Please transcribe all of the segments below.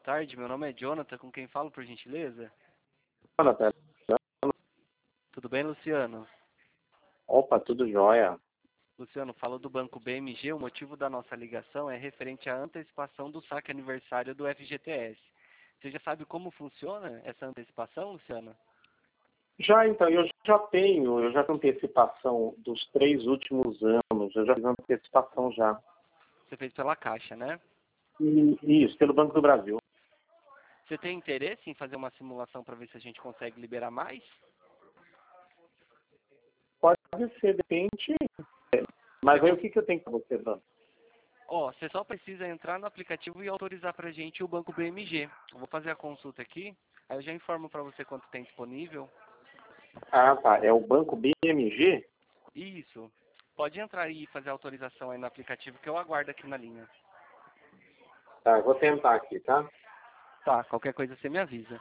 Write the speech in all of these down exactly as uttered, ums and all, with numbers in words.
tarde. Meu nome é Jonathan, com quem falo, por gentileza? Jonathan. Tudo bem, Luciano? Opa, tudo jóia. Luciano, falo do Banco B M G. O motivo da nossa ligação é referente à antecipação do saque aniversário do F G T S. Você já sabe como funciona essa antecipação, Luciano? Já então, eu já tenho, eu já tenho antecipação dos três últimos anos, eu já fiz antecipação já. Você fez pela Caixa, né? E, isso, pelo Banco do Brasil. Você tem interesse em fazer uma simulação para ver se a gente consegue liberar mais? Pode ser, de repente, mas aí o que, que eu tenho para você, Dan? Ó, você só precisa entrar no aplicativo e autorizar para a gente o Banco B M G. Eu vou fazer a consulta aqui, aí eu já informo para você quanto tem disponível. Ah, tá, é o Banco B M G? Isso. Pode entrar aí e fazer a autorização aí no aplicativo que eu aguardo aqui na linha. Tá, eu vou tentar aqui, tá? Tá, qualquer coisa você me avisa.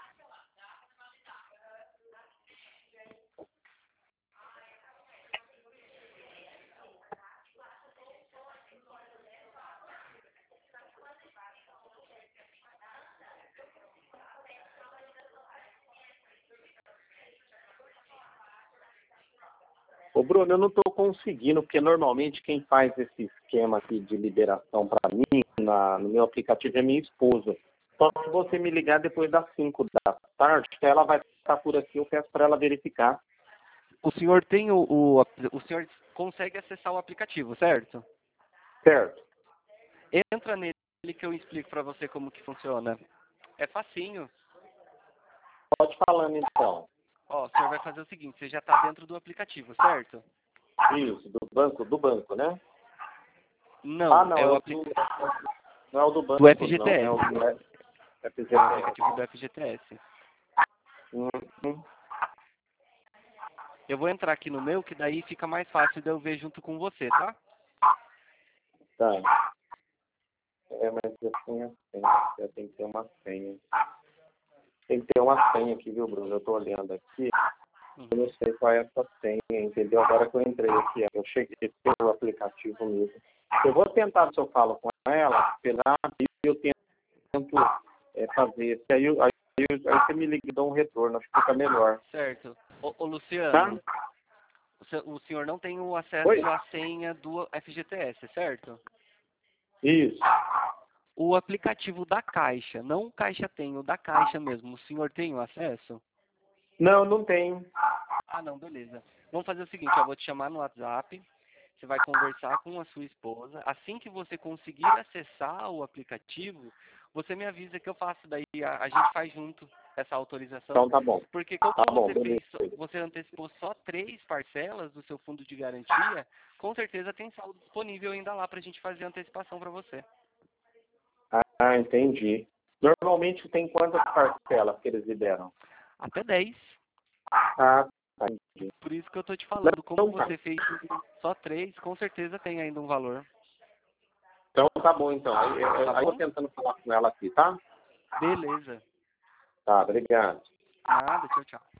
Ô, Bruno, eu não estou conseguindo, porque normalmente quem faz esse esquema aqui de liberação para mim, na, no meu aplicativo, é minha esposa. Só se você me ligar depois das cinco da tarde, que ela vai estar por aqui, eu peço para ela verificar. O senhor tem o, o, o senhor consegue acessar o aplicativo, certo? Certo. Entra nele que eu explico para você como que funciona. É facinho. Pode falando, então. Ó, o senhor vai fazer o seguinte, você já está dentro do aplicativo, certo? Isso, do banco, do banco, né? Não, Ah, não, é é o o aplicativo do, não é o do banco, do F G T não, S. é o do F G T S. É o aplicativo do F G T S. Uhum. Eu vou entrar aqui no meu, que daí fica mais fácil de eu ver junto com você, tá? Tá. É, mas eu tenho a senha, eu tenho que ter uma senha. Tem que ter uma senha aqui, viu, Bruno? Eu tô olhando aqui, Uhum. eu não sei qual é essa senha, entendeu? Agora que eu entrei aqui, eu cheguei pelo aplicativo mesmo. Eu vou tentar, se eu falo com ela, pela e eu tento é, fazer. Aí, eu- aí, eu- aí você me liga e dá um retorno, acho que fica melhor. Certo. Ô, ô Tá? Luciano, o se- o senhor não tem o acesso Oi? à senha do F G T S, certo? Isso. O aplicativo da Caixa, não o Caixa tem, o da Caixa mesmo. O senhor tem o acesso? Não, não tem. Ah, não, beleza. Vamos fazer o seguinte, eu vou te chamar no WhatsApp, você vai conversar com a sua esposa. Assim que você conseguir acessar o aplicativo, você me avisa que eu faço, daí a, a gente faz junto essa autorização. Então tá bom. Porque como Tá bom, você beleza. fez, você antecipou só três parcelas do seu fundo de garantia, com certeza tem saldo disponível ainda lá para a gente fazer a antecipação para você. Ah, entendi. Normalmente tem quantas parcelas que eles liberam? Até dez. Ah, tá, entendi. Por isso que eu tô te falando, como Então tá. você fez só três, com certeza tem ainda um valor. Então tá bom, então. Aí, eu- Tá aí eu bom? tô tentando falar com ela aqui, tá? Beleza. Tá, obrigado. Nada, tchau, tchau.